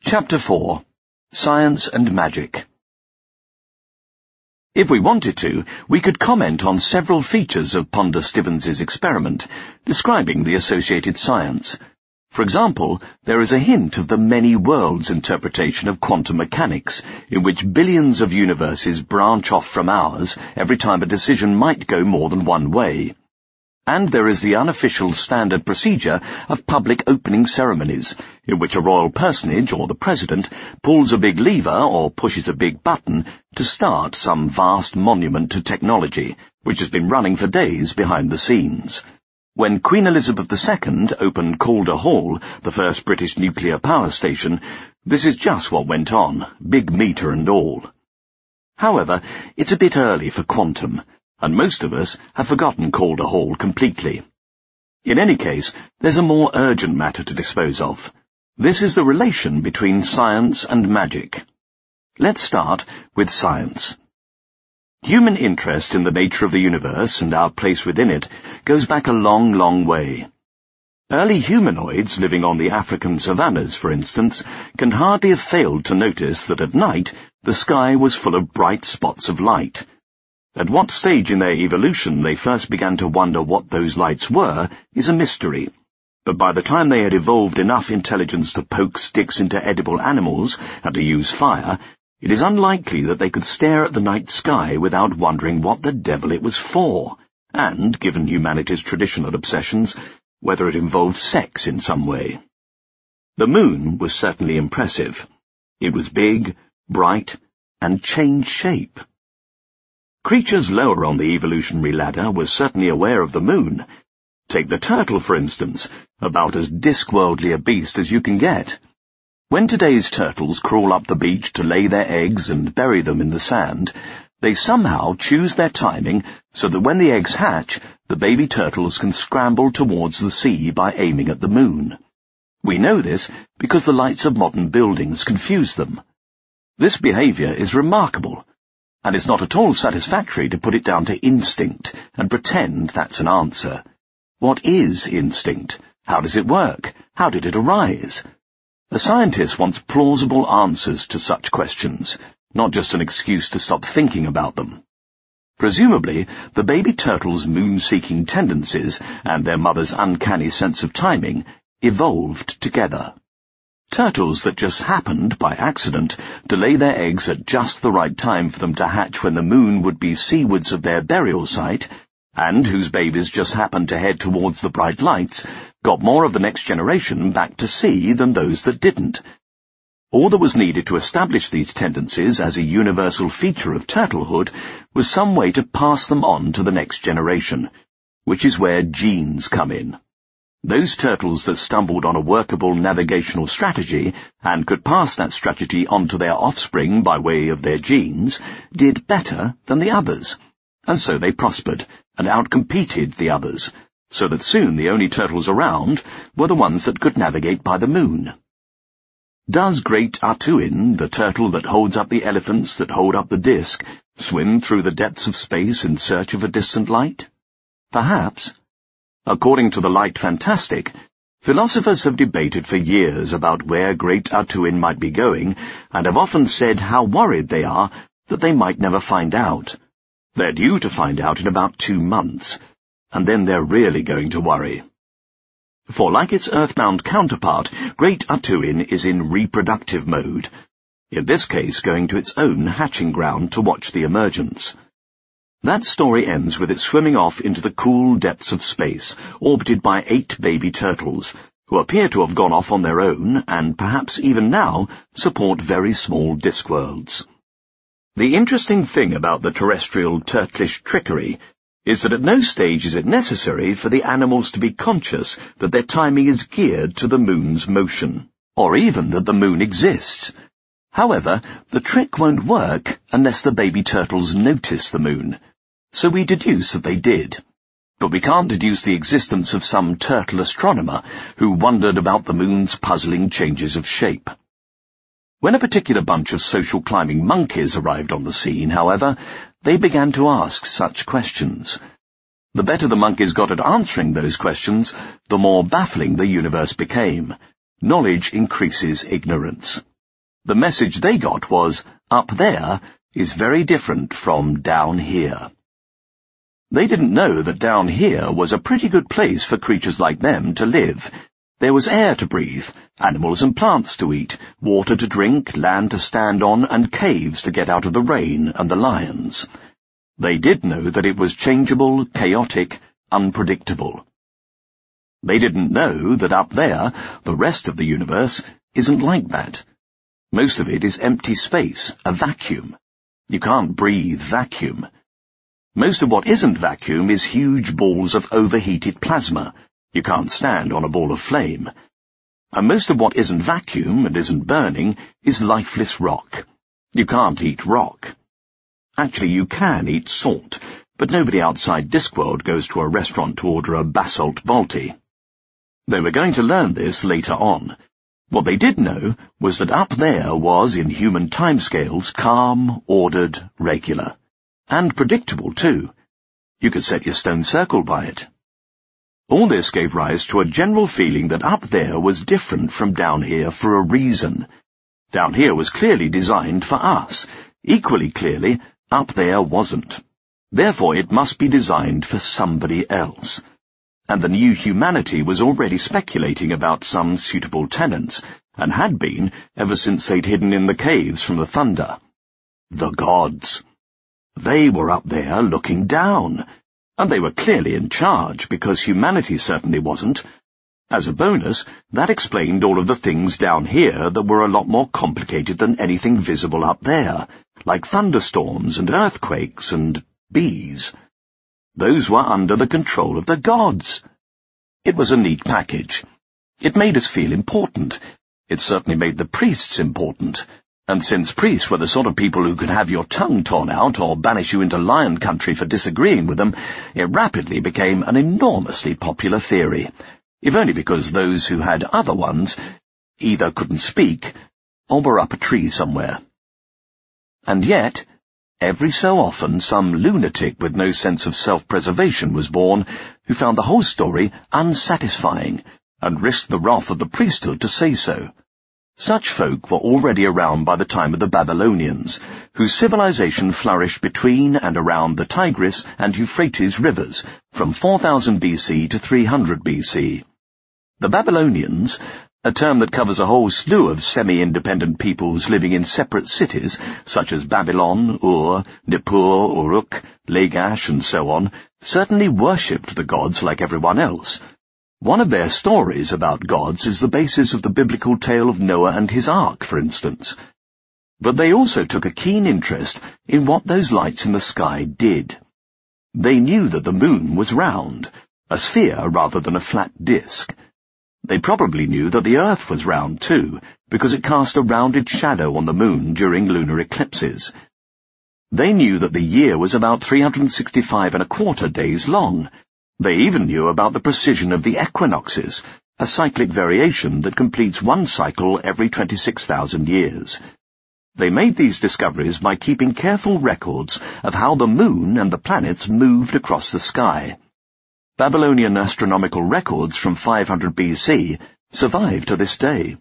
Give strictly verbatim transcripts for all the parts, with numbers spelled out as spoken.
Chapter four. Science and Magic. If we wanted to, we could comment on several features of Ponder Stibbons's experiment, describing the associated science. For example, there is a hint of the many worlds interpretation of quantum mechanics, in which billions of universes branch off from ours every time a decision might go more than one way. And there is the unofficial standard procedure of public opening ceremonies, in which a royal personage or the president pulls a big lever or pushes a big button to start some vast monument to technology, which has been running for days behind the scenes. When Queen Elizabeth the Second opened Calder Hall, the first British nuclear power station, this is just what went on, big meter and all. However, it's a bit early for quantum, and most of us have forgotten Calder Hall completely. In any case, there's a more urgent matter to dispose of. This is the relation between science and magic. Let's start with science. Human interest in the nature of the universe and our place within it goes back a long, long way. Early humanoids living on the African savannas, for instance, can hardly have failed to notice that at night the sky was full of bright spots of light. At what stage in their evolution they first began to wonder what those lights were is a mystery, but by the time they had evolved enough intelligence to poke sticks into edible animals and to use fire, it is unlikely that they could stare at the night sky without wondering what the devil it was for, and, given humanity's traditional obsessions, whether it involved sex in some way. The moon was certainly impressive. It was big, bright, and changed shape. Creatures lower on the evolutionary ladder were certainly aware of the moon. Take the turtle, for instance, about as disc-worldly a beast as you can get. When today's turtles crawl up the beach to lay their eggs and bury them in the sand, they somehow choose their timing so that when the eggs hatch, the baby turtles can scramble towards the sea by aiming at the moon. We know this because the lights of modern buildings confuse them. This behavior is remarkable, and it's not at all satisfactory to put it down to instinct and pretend that's an answer. What is instinct? How does it work? How did it arise? A scientist wants plausible answers to such questions, not just an excuse to stop thinking about them. Presumably, the baby turtles' moon-seeking tendencies and their mother's uncanny sense of timing evolved together. Turtles that just happened, by accident, to lay their eggs at just the right time for them to hatch when the moon would be seawards of their burial site, and whose babies just happened to head towards the bright lights, got more of the next generation back to sea than those that didn't. All that was needed to establish these tendencies as a universal feature of turtlehood was some way to pass them on to the next generation, which is where genes come in. Those turtles that stumbled on a workable navigational strategy and could pass that strategy on to their offspring by way of their genes did better than the others, and so they prospered and outcompeted the others, so that soon the only turtles around were the ones that could navigate by the moon. Does Great Atuin, the turtle that holds up the elephants that hold up the disk, swim through the depths of space in search of a distant light? Perhaps. According to the light fantastic, philosophers have debated for years about where Great Atuin might be going, and have often said how worried they are that they might never find out. They're due to find out in about two months, and then they're really going to worry. For like its earthbound counterpart, Great Atuin is in reproductive mode, in this case going to its own hatching ground to watch the emergence. That story ends with it swimming off into the cool depths of space, orbited by eight baby turtles, who appear to have gone off on their own and perhaps even now support very small disk worlds. The interesting thing about the terrestrial turtlish trickery is that at no stage is it necessary for the animals to be conscious that their timing is geared to the moon's motion, or even that the moon exists. However, the trick won't work unless the baby turtles notice the moon. So we deduce that they did. But we can't deduce the existence of some turtle astronomer who wondered about the moon's puzzling changes of shape. When a particular bunch of social climbing monkeys arrived on the scene, however, they began to ask such questions. The better the monkeys got at answering those questions, the more baffling the universe became. Knowledge increases ignorance. The message they got was, up there is very different from down here. They didn't know that down here was a pretty good place for creatures like them to live. There was air to breathe, animals and plants to eat, water to drink, land to stand on, and caves to get out of the rain and the lions. They did know that it was changeable, chaotic, unpredictable. They didn't know that up there, the rest of the universe isn't like that. Most of it is empty space, a vacuum. You can't breathe vacuum. Most of what isn't vacuum is huge balls of overheated plasma. You can't stand on a ball of flame. And most of what isn't vacuum and isn't burning is lifeless rock. You can't eat rock. Actually, you can eat salt, but nobody outside Discworld goes to a restaurant to order a basalt balti. They were going to learn this later on. What they did know was that up there was, in human timescales, calm, ordered, regular. And predictable, too. You could set your stone circle by it. All this gave rise to a general feeling that up there was different from down here for a reason. Down here was clearly designed for us. Equally clearly, up there wasn't. Therefore it must be designed for somebody else. And the new humanity was already speculating about some suitable tenants, and had been ever since they'd hidden in the caves from the thunder. The gods. They were up there looking down. And they were clearly in charge, because humanity certainly wasn't. As a bonus, that explained all of the things down here that were a lot more complicated than anything visible up there, like thunderstorms and earthquakes and bees. Those were under the control of the gods. It was a neat package. It made us feel important. It certainly made the priests important. And since priests were the sort of people who could have your tongue torn out or banish you into lion country for disagreeing with them, it rapidly became an enormously popular theory, if only because those who had other ones either couldn't speak or were up a tree somewhere. And yet, every so often some lunatic with no sense of self-preservation was born who found the whole story unsatisfying and risked the wrath of the priesthood to say so. Such folk were already around by the time of the Babylonians, whose civilization flourished between and around the Tigris and Euphrates rivers from four thousand B C to three hundred B C. The Babylonians, a term that covers a whole slew of semi-independent peoples living in separate cities, such as Babylon, Ur, Nippur, Uruk, Lagash, and so on, certainly worshipped the gods like everyone else. One of their stories about gods is the basis of the biblical tale of Noah and his ark, for instance. But they also took a keen interest in what those lights in the sky did. They knew that the moon was round, a sphere rather than a flat disk. They probably knew that the earth was round too, because it cast a rounded shadow on the moon during lunar eclipses. They knew that the year was about three hundred sixty-five and a quarter days long. They even knew about the precision of the equinoxes, a cyclic variation that completes one cycle every twenty-six thousand years. They made these discoveries by keeping careful records of how the moon and the planets moved across the sky. Babylonian astronomical records from five hundred B C survive to this day.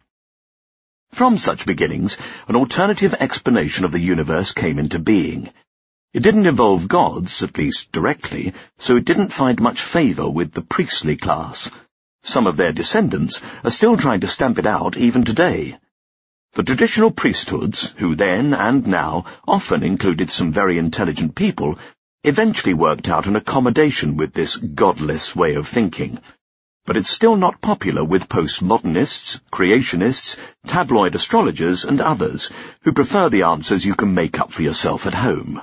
From such beginnings, an alternative explanation of the universe came into being. It didn't involve gods, at least directly, so it didn't find much favour with the priestly class. Some of their descendants are still trying to stamp it out even today. The traditional priesthoods, who then and now often included some very intelligent people, eventually worked out an accommodation with this godless way of thinking. But it's still not popular with postmodernists, creationists, tabloid astrologers and others who prefer the answers you can make up for yourself at home.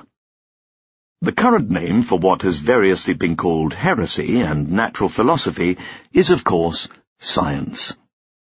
The current name for what has variously been called heresy and natural philosophy is, of course, science.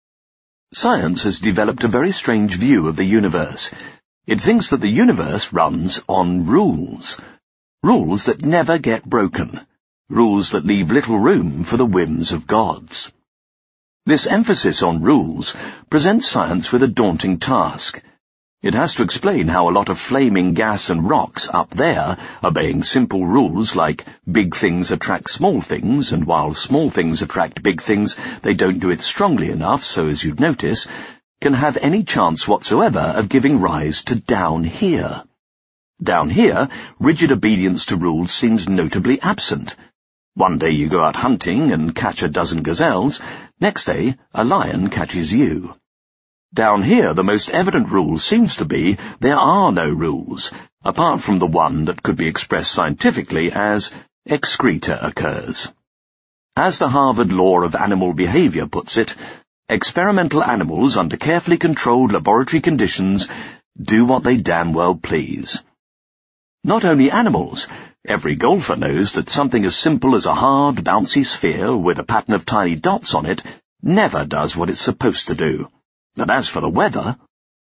Science has developed a very strange view of the universe. It thinks that the universe runs on rules. Rules that never get broken. Rules that leave little room for the whims of gods. This emphasis on rules presents science with a daunting task. It has to explain how a lot of flaming gas and rocks up there, obeying simple rules like big things attract small things, and while small things attract big things, they don't do it strongly enough, so as you'd notice, can have any chance whatsoever of giving rise to down here. Down here, rigid obedience to rules seems notably absent. One day you go out hunting and catch a dozen gazelles, next day a lion catches you. Down here, the most evident rule seems to be there are no rules, apart from the one that could be expressed scientifically as excreta occurs. As the Harvard Law of Animal Behavior puts it, experimental animals under carefully controlled laboratory conditions do what they damn well please. Not only animals, every golfer knows that something as simple as a hard, bouncy sphere with a pattern of tiny dots on it never does what it's supposed to do. And as for the weather,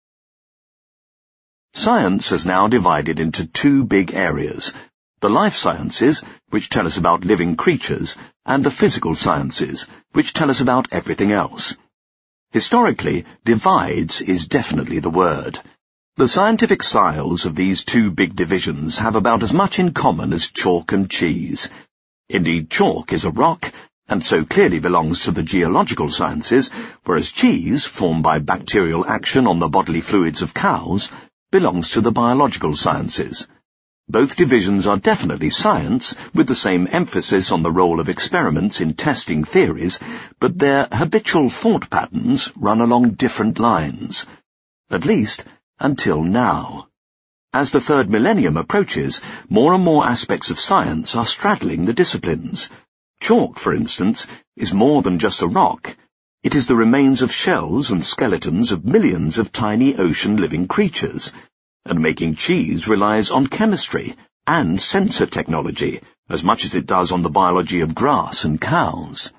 science has now divided into two big areas, the life sciences, which tell us about living creatures, and the physical sciences, which tell us about everything else. Historically, divides is definitely the word. The scientific styles of these two big divisions have about as much in common as chalk and cheese. Indeed, chalk is a rock, and so clearly belongs to the geological sciences, whereas cheese, formed by bacterial action on the bodily fluids of cows, belongs to the biological sciences. Both divisions are definitely science, with the same emphasis on the role of experiments in testing theories, but their habitual thought patterns run along different lines. At least, until now. As the third millennium approaches, more and more aspects of science are straddling the disciplines. Chalk, for instance, is more than just a rock. It is the remains of shells and skeletons of millions of tiny ocean-living creatures. And making cheese relies on chemistry and sensor technology, as much as it does on the biology of grass and cows.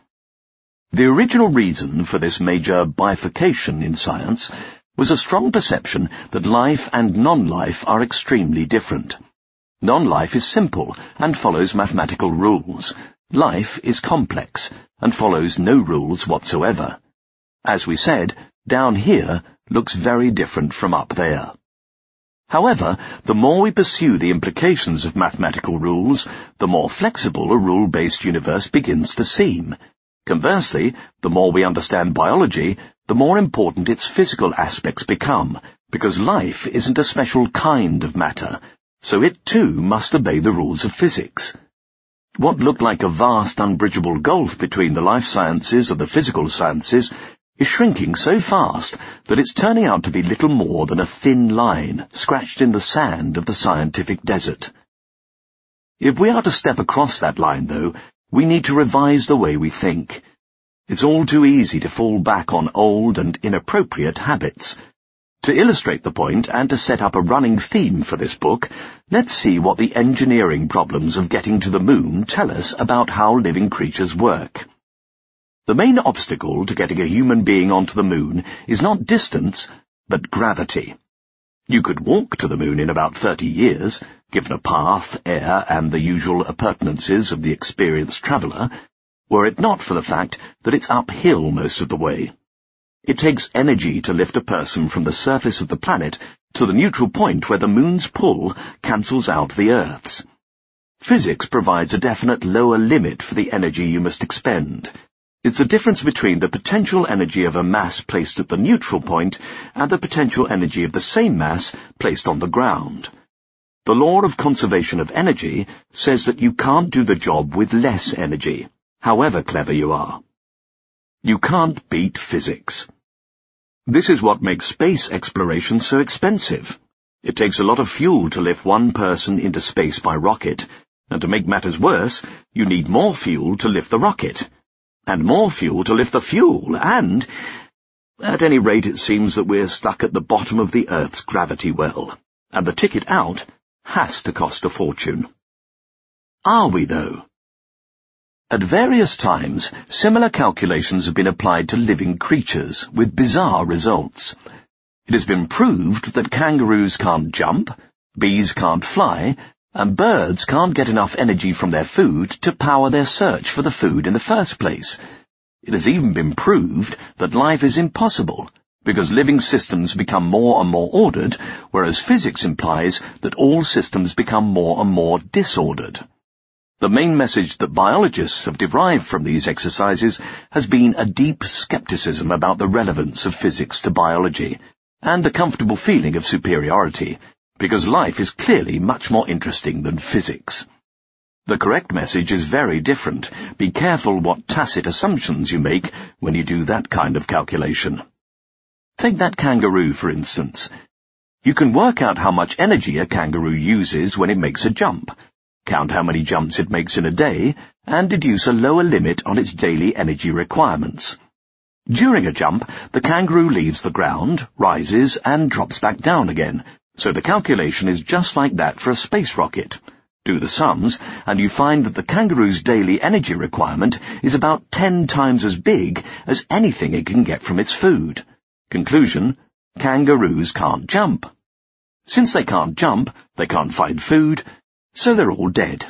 The original reason for this major bifurcation in science was a strong perception that life and non-life are extremely different. Non-life is simple and follows mathematical rules. Life is complex and follows no rules whatsoever. As we said, down here looks very different from up there. However, the more we pursue the implications of mathematical rules, the more flexible a rule-based universe begins to seem. Conversely, the more we understand biology, the more important its physical aspects become, because life isn't a special kind of matter, so it too must obey the rules of physics. What looked like a vast unbridgeable gulf between the life sciences and the physical sciences is shrinking so fast that it's turning out to be little more than a thin line scratched in the sand of the scientific desert. If we are to step across that line, though, we need to revise the way we think. It's all too easy to fall back on old and inappropriate habits. To illustrate the point and to set up a running theme for this book, let's see what the engineering problems of getting to the moon tell us about how living creatures work. The main obstacle to getting a human being onto the moon is not distance, but gravity. You could walk to the moon in about thirty years, given a path, air, and the usual appurtenances of the experienced traveller, were it not for the fact that it's uphill most of the way. It takes energy to lift a person from the surface of the planet to the neutral point where the moon's pull cancels out the Earth's. Physics provides a definite lower limit for the energy you must expend. It's the difference between the potential energy of a mass placed at the neutral point and the potential energy of the same mass placed on the ground. The law of conservation of energy says that you can't do the job with less energy, however clever you are. You can't beat physics. This is what makes space exploration so expensive. It takes a lot of fuel to lift one person into space by rocket, and to make matters worse, you need more fuel to lift the rocket. And more fuel to lift the fuel, and, at any rate, it seems that we're stuck at the bottom of the Earth's gravity well, and the ticket out has to cost a fortune. Are we, though? At various times, similar calculations have been applied to living creatures, with bizarre results. It has been proved that kangaroos can't jump, bees can't fly, and birds can't get enough energy from their food to power their search for the food in the first place. It has even been proved that life is impossible, because living systems become more and more ordered, whereas physics implies that all systems become more and more disordered. The main message that biologists have derived from these exercises has been a deep skepticism about the relevance of physics to biology, and a comfortable feeling of superiority, because life is clearly much more interesting than physics. The correct message is very different. Be careful what tacit assumptions you make when you do that kind of calculation. Take that kangaroo, for instance. You can work out how much energy a kangaroo uses when it makes a jump, count how many jumps it makes in a day, and deduce a lower limit on its daily energy requirements. During a jump, the kangaroo leaves the ground, rises, and drops back down again, so the calculation is just like that for a space rocket. Do the sums, and you find that the kangaroo's daily energy requirement is about ten times as big as anything it can get from its food. Conclusion: kangaroos can't jump. Since they can't jump, they can't find food, so they're all dead.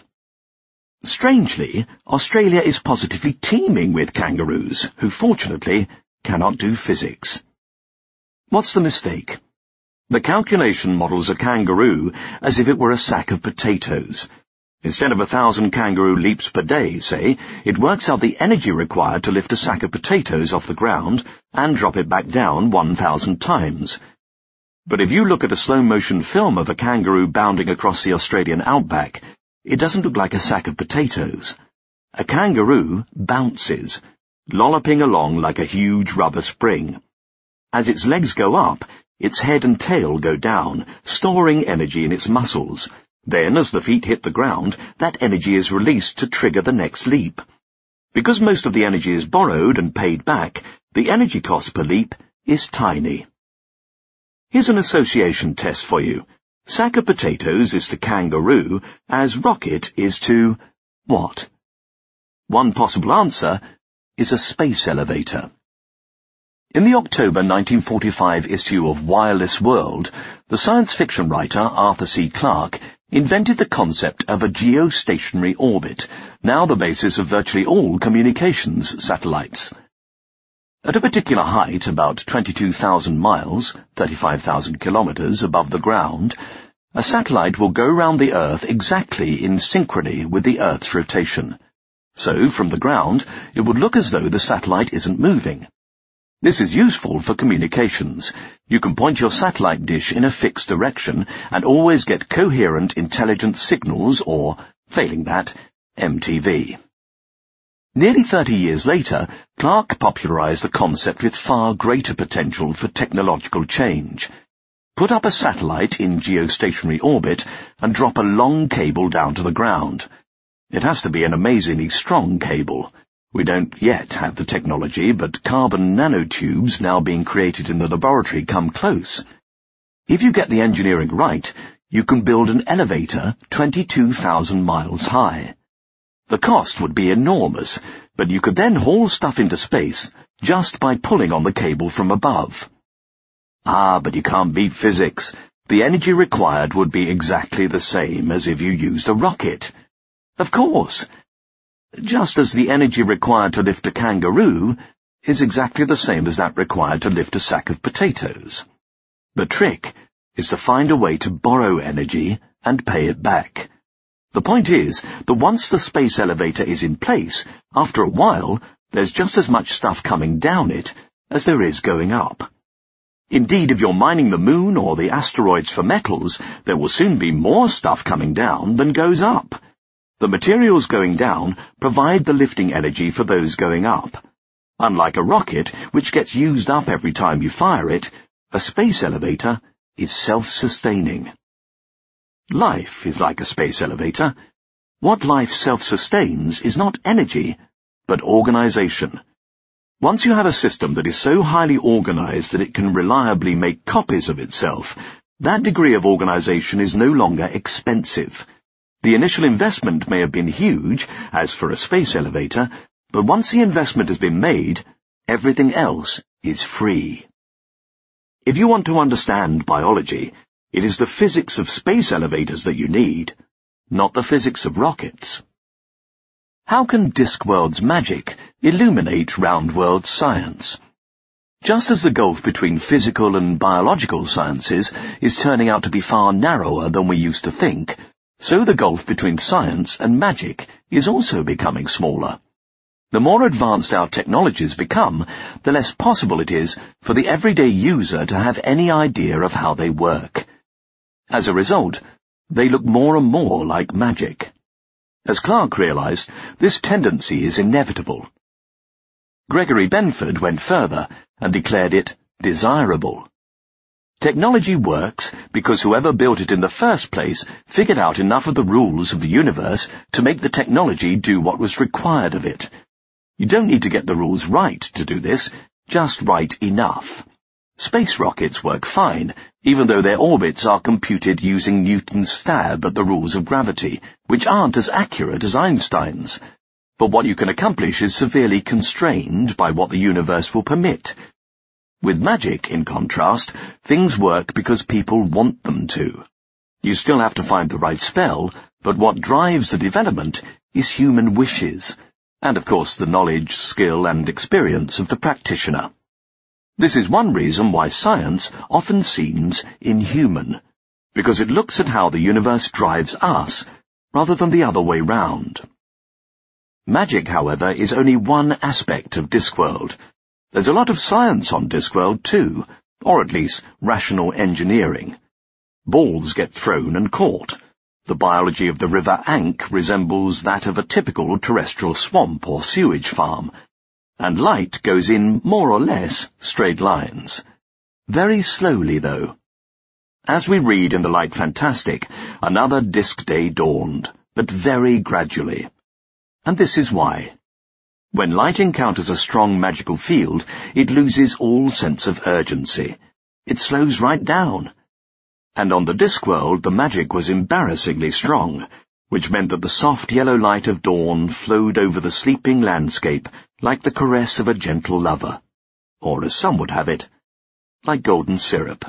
Strangely, Australia is positively teeming with kangaroos, who fortunately cannot do physics. What's the mistake? The calculation models a kangaroo as if it were a sack of potatoes. Instead of a thousand kangaroo leaps per day, say, it works out the energy required to lift a sack of potatoes off the ground and drop it back down one thousand times. But if you look at a slow-motion film of a kangaroo bounding across the Australian outback, it doesn't look like a sack of potatoes. A kangaroo bounces, lolloping along like a huge rubber spring. As its legs go up, its head and tail go down, storing energy in its muscles. Then, as the feet hit the ground, that energy is released to trigger the next leap. Because most of the energy is borrowed and paid back, the energy cost per leap is tiny. Here's an association test for you. Sack of potatoes is to kangaroo as rocket is to what? One possible answer is a space elevator. In the October nineteen forty-five issue of Wireless World, the science fiction writer Arthur C. Clarke invented the concept of a geostationary orbit, now the basis of virtually all communications satellites. At a particular height, about twenty-two thousand miles, thirty-five thousand kilometers above the ground, a satellite will go round the Earth exactly in synchrony with the Earth's rotation. So, from the ground, it would look as though the satellite isn't moving. This is useful for communications. You can point your satellite dish in a fixed direction and always get coherent, intelligent signals or, failing that, M T V. Nearly thirty years later, Clarke popularized the concept with far greater potential for technological change. Put up a satellite in geostationary orbit and drop a long cable down to the ground. It has to be an amazingly strong cable. We don't yet have the technology, but carbon nanotubes now being created in the laboratory come close. If you get the engineering right, you can build an elevator twenty-two thousand miles high. The cost would be enormous, but you could then haul stuff into space just by pulling on the cable from above. Ah, but you can't beat physics. The energy required would be exactly the same as if you used a rocket. Of course. Just as the energy required to lift a kangaroo is exactly the same as that required to lift a sack of potatoes. The trick is to find a way to borrow energy and pay it back. The point is that once the space elevator is in place, after a while, there's just as much stuff coming down it as there is going up. Indeed, if you're mining the moon or the asteroids for metals, there will soon be more stuff coming down than goes up. The materials going down provide the lifting energy for those going up. Unlike a rocket, which gets used up every time you fire it, a space elevator is self-sustaining. Life is like a space elevator. What life self-sustains is not energy, but organization. Once you have a system that is so highly organized that it can reliably make copies of itself, that degree of organization is no longer expensive. The initial investment may have been huge, as for a space elevator, but once the investment has been made, everything else is free. If you want to understand biology, it is the physics of space elevators that you need, not the physics of rockets. How can Discworld's magic illuminate Roundworld's science? Just as the gulf between physical and biological sciences is turning out to be far narrower than we used to think, So the gulf between science and magic is also becoming smaller. The more advanced our technologies become, the less possible it is for the everyday user to have any idea of how they work. As a result, they look more and more like magic. As Clarke realized, this tendency is inevitable. Gregory Benford went further and declared it desirable. Technology works because whoever built it in the first place figured out enough of the rules of the universe to make the technology do what was required of it. You don't need to get the rules right to do this, just right enough. Space rockets work fine, even though their orbits are computed using Newton's stab at the rules of gravity, which aren't as accurate as Einstein's. But what you can accomplish is severely constrained by what the universe will permit. With magic, in contrast, things work because people want them to. You still have to find the right spell, but what drives the development is human wishes, and of course the knowledge, skill and experience of the practitioner. This is one reason why science often seems inhuman, because it looks at how the universe drives us, rather than the other way round. Magic, however, is only one aspect of Discworld. There's a lot of science on Discworld too, or at least rational engineering. Balls get thrown and caught. The biology of the River Ankh resembles that of a typical terrestrial swamp or sewage farm, and light goes in more or less straight lines. Very slowly, though. As we read in the Light Fantastic, another Disc Day dawned, but very gradually. And this is why. When light encounters a strong magical field, it loses all sense of urgency. It slows right down. And on the Discworld, the magic was embarrassingly strong, which meant that the soft yellow light of dawn flowed over the sleeping landscape like the caress of a gentle lover, or as some would have it, like golden syrup.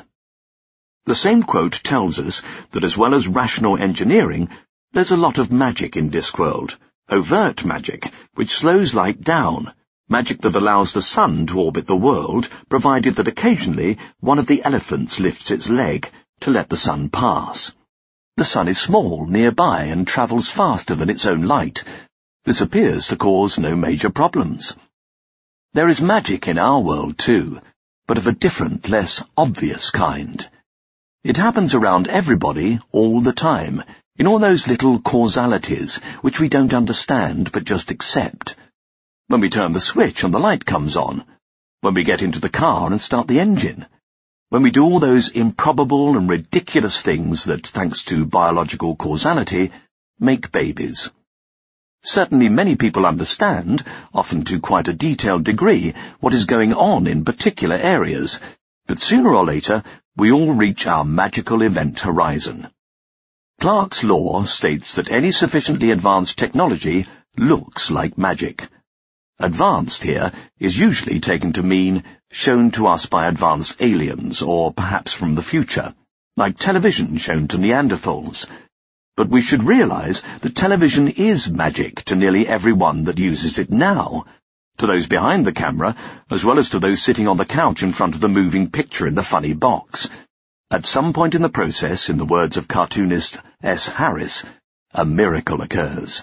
The same quote tells us that as well as rational engineering, there's a lot of magic in Discworld. Overt magic, which slows light down, magic that allows the sun to orbit the world, provided that occasionally one of the elephants lifts its leg to let the sun pass. The sun is small nearby and travels faster than its own light. This appears to cause no major problems. There is magic in our world too, but of a different, less obvious kind. It happens around everybody all the time, in all those little causalities which we don't understand but just accept. When we turn the switch and the light comes on. When we get into the car and start the engine. When we do all those improbable and ridiculous things that, thanks to biological causality, make babies. Certainly many people understand, often to quite a detailed degree, what is going on in particular areas, but sooner or later we all reach our magical event horizon. Clarke's law states that any sufficiently advanced technology looks like magic. Advanced here is usually taken to mean shown to us by advanced aliens, or perhaps from the future, like television shown to Neanderthals. But we should realize that television is magic to nearly everyone that uses it now, to those behind the camera, as well as to those sitting on the couch in front of the moving picture in the funny box. At some point in the process, in the words of cartoonist S. Harris, a miracle occurs.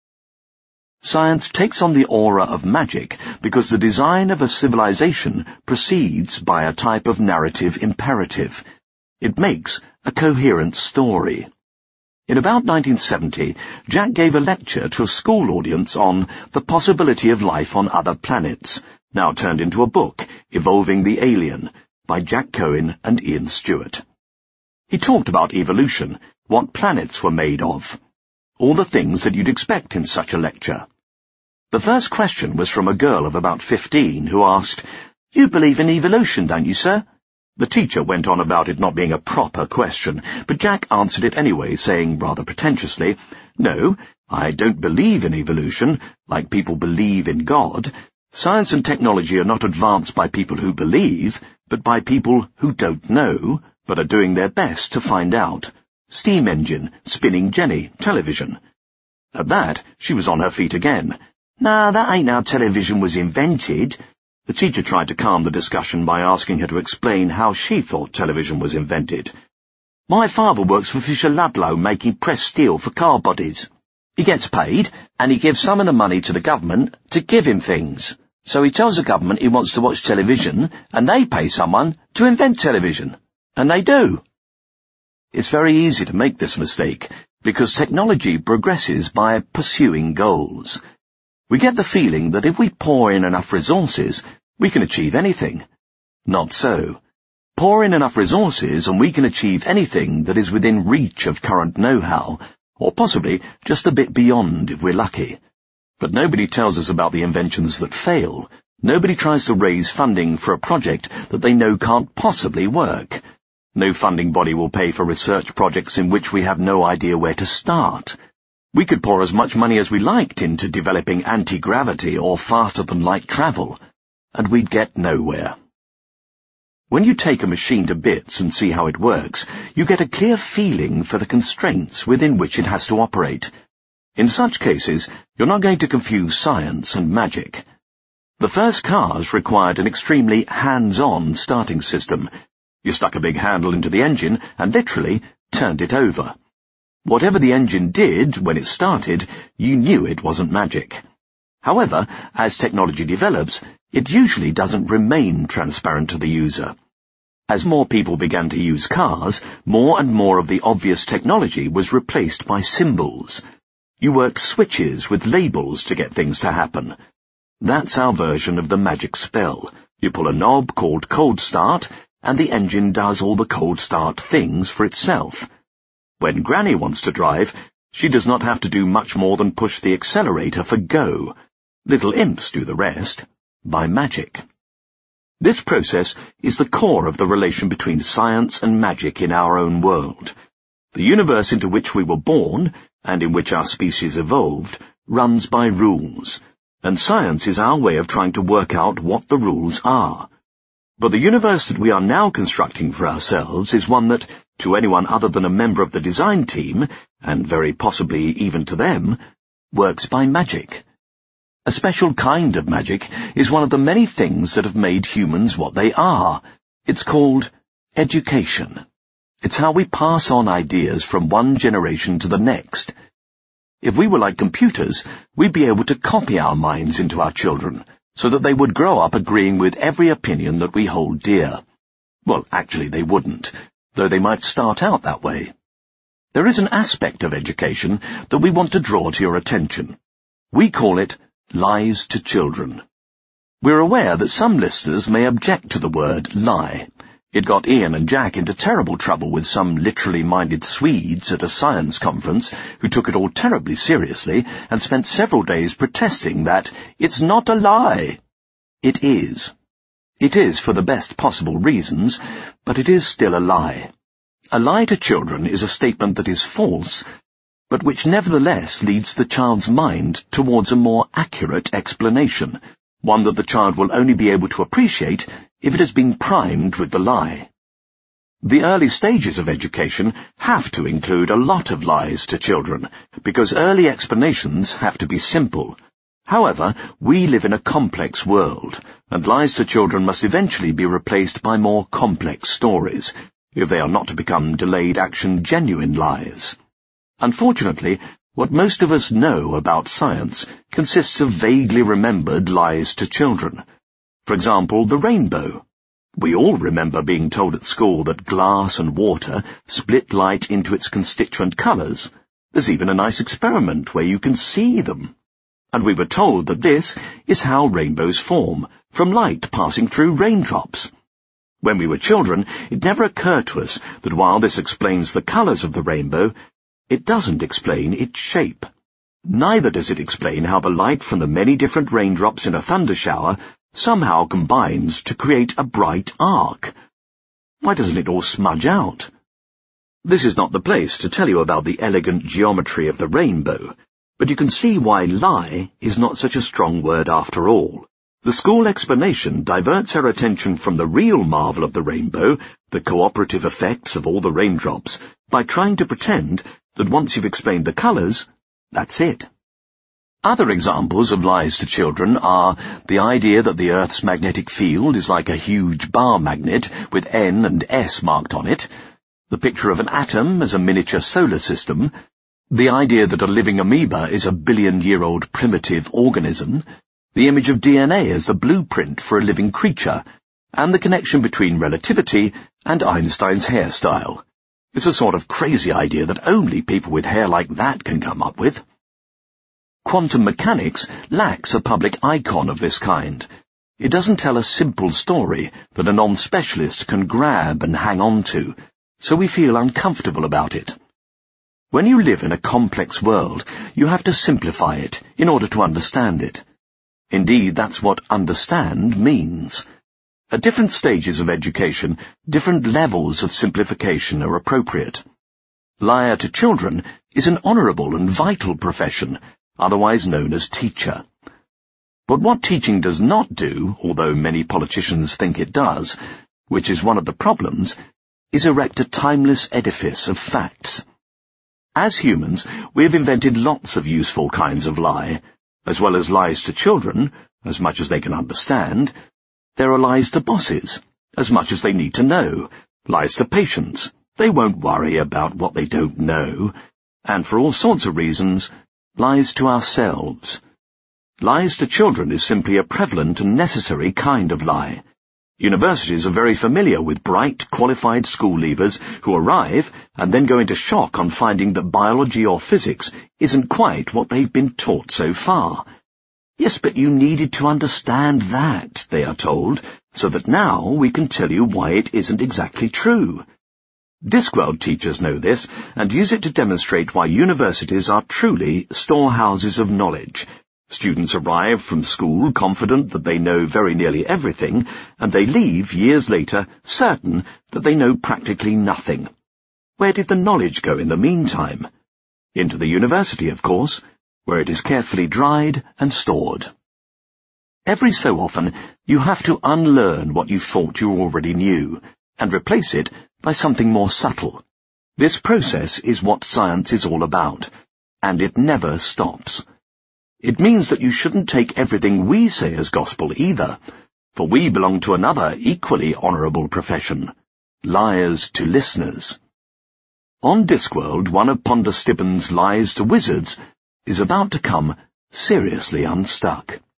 Science takes on the aura of magic because the design of a civilization proceeds by a type of narrative imperative. It makes a coherent story. In about nineteen seventy, Jack gave a lecture to a school audience on the possibility of life on other planets, now turned into a book, Evolving the Alien, by Jack Cohen and Ian Stewart. He talked about evolution, what planets were made of, all the things that you'd expect in such a lecture. The first question was from a girl of about fifteen who asked, "You believe in evolution, don't you, sir?" The teacher went on about it not being a proper question, but Jack answered it anyway, saying rather pretentiously, "No, I don't believe in evolution, like people believe in God. Science and technology are not advanced by people who believe, but by people who don't know, but are doing their best to find out. Steam engine, spinning jenny, television." At that, she was on her feet again. "Nah, that ain't how television was invented." The teacher tried to calm the discussion by asking her to explain how she thought television was invented. My father works for Fisher Ludlow making pressed steel for car bodies. He gets paid, and he gives some of the money to the government to give him things. So he tells the government he wants to watch television, and they pay someone to invent television. And they do. It's very easy to make this mistake, because technology progresses by pursuing goals. We get the feeling that if we pour in enough resources, we can achieve anything. Not so. Pour in enough resources and we can achieve anything that is within reach of current know-how, or possibly just a bit beyond if we're lucky. But nobody tells us about the inventions that fail. Nobody tries to raise funding for a project that they know can't possibly work. No funding body will pay for research projects in which we have no idea where to start. We could pour as much money as we liked into developing anti-gravity or faster-than-light travel, and we'd get nowhere. When you take a machine to bits and see how it works, you get a clear feeling for the constraints within which it has to operate. In such cases, you're not going to confuse science and magic. The first cars required an extremely hands-on starting system. You stuck a big handle into the engine and literally turned it over. Whatever the engine did when it started, you knew it wasn't magic. However, as technology develops, it usually doesn't remain transparent to the user. As more people began to use cars, more and more of the obvious technology was replaced by symbols. You worked switches with labels to get things to happen. That's our version of the magic spell. You pull a knob called cold start, and the engine does all the cold start things for itself. When Granny wants to drive, she does not have to do much more than push the accelerator for go. Little imps do the rest, by magic. This process is the core of the relation between science and magic in our own world. The universe into which we were born, and in which our species evolved, runs by rules, and science is our way of trying to work out what the rules are. But the universe that we are now constructing for ourselves is one that, to anyone other than a member of the design team, and very possibly even to them, works by magic. A special kind of magic is one of the many things that have made humans what they are. It's called education. It's how we pass on ideas from one generation to the next. If we were like computers, we'd be able to copy our minds into our children, so that they would grow up agreeing with every opinion that we hold dear. Well, actually they wouldn't, though they might start out that way. There is an aspect of education that we want to draw to your attention. We call it lies to children. We're aware that some listeners may object to the word lie. It got Ian and Jack into terrible trouble with some literally minded Swedes at a science conference who took it all terribly seriously and spent several days protesting that it's not a lie. It is. It is for the best possible reasons, but it is still a lie. A lie to children is a statement that is false, but which nevertheless leads the child's mind towards a more accurate explanation, one that the child will only be able to appreciate if it has been primed with the lie. The early stages of education have to include a lot of lies to children, because early explanations have to be simple. However, we live in a complex world, and lies to children must eventually be replaced by more complex stories, if they are not to become delayed action genuine lies. Unfortunately, what most of us know about science consists of vaguely remembered lies to children. For example, the rainbow. We all remember being told at school that glass and water split light into its constituent colours. There's even a nice experiment where you can see them. And we were told that this is how rainbows form, from light passing through raindrops. When we were children, it never occurred to us that while this explains the colours of the rainbow, it doesn't explain its shape. Neither does it explain how the light from the many different raindrops in a thunder shower somehow combines to create a bright arc. Why doesn't it all smudge out? This is not the place to tell you about the elegant geometry of the rainbow, but you can see why lie is not such a strong word after all. The school explanation diverts our attention from the real marvel of the rainbow, the cooperative effects of all the raindrops, by trying to pretend that once you've explained the colours, that's it. Other examples of lies to children are the idea that the Earth's magnetic field is like a huge bar magnet with N and S marked on it, the picture of an atom as a miniature solar system, the idea that a living amoeba is a billion-year-old primitive organism, the image of D N A as the blueprint for a living creature, and the connection between relativity and Einstein's hairstyle. It's a sort of crazy idea that only people with hair like that can come up with. Quantum mechanics lacks a public icon of this kind. It doesn't tell a simple story that a non-specialist can grab and hang on to, so we feel uncomfortable about it. When you live in a complex world, you have to simplify it in order to understand it. Indeed, that's what understand means. At different stages of education, different levels of simplification are appropriate. Liar to children is an honourable and vital profession, otherwise known as teacher. But what teaching does not do, although many politicians think it does, which is one of the problems, is erect a timeless edifice of facts. As humans, we have invented lots of useful kinds of lie. As well as lies to children, as much as they can understand, there are lies to bosses, as much as they need to know, lies to patients, they won't worry about what they don't know, and for all sorts of reasons, lies to ourselves. Lies to children is simply a prevalent and necessary kind of lie. Universities are very familiar with bright, qualified school leavers who arrive and then go into shock on finding that biology or physics isn't quite what they've been taught so far. Yes, but you needed to understand that, they are told, so that now we can tell you why it isn't exactly true. Discworld teachers know this and use it to demonstrate why universities are truly storehouses of knowledge. Students arrive from school confident that they know very nearly everything, and they leave years later certain that they know practically nothing. Where did the knowledge go in the meantime? Into the university, of course, where it is carefully dried and stored. Every so often, you have to unlearn what you thought you already knew, and replace it by something more subtle. This process is what science is all about, and it never stops. It means that you shouldn't take everything we say as gospel either, for we belong to another equally honourable profession, liars to listeners. On Discworld, one of Ponder Stibben's lies to wizards is about to come seriously unstuck.